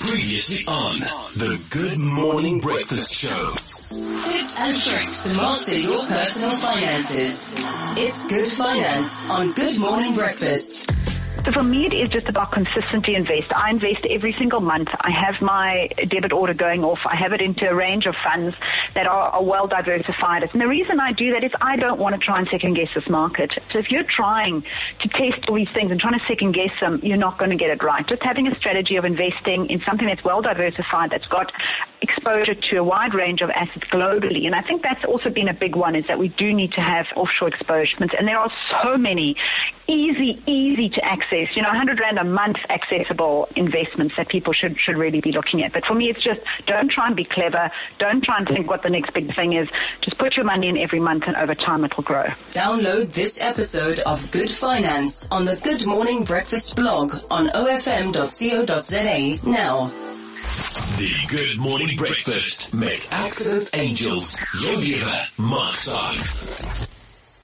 Previously on the Good Morning Breakfast Show. Tips and tricks to master your personal finances. It's Good Finance on Good Morning Breakfast. So for me, it is just about consistently invest. I invest every single month. I have my debit order going off. I have it into a range of funds that are well diversified. And the reason I do that is I don't want to try and second guess this market. So if you're trying to test all these things and trying to second guess them, you're not going to get it right. Just having a strategy of investing in something that's well diversified, that's got exposure to a wide range of assets globally. And I think that's also been a big one, is that we do need to have offshore exposements. And there are so many easy to access, 100 Rand a month accessible investments that people should really be looking at. But for me, it's just don't try and be clever. Don't try and think what the next big thing is. Just put your money in every month and over time it will grow. Download this episode of Good Finance on the Good Morning Breakfast blog on ofm.co.za now. The Good Morning Breakfast met Accident Angels, Yongila, Mark Saad.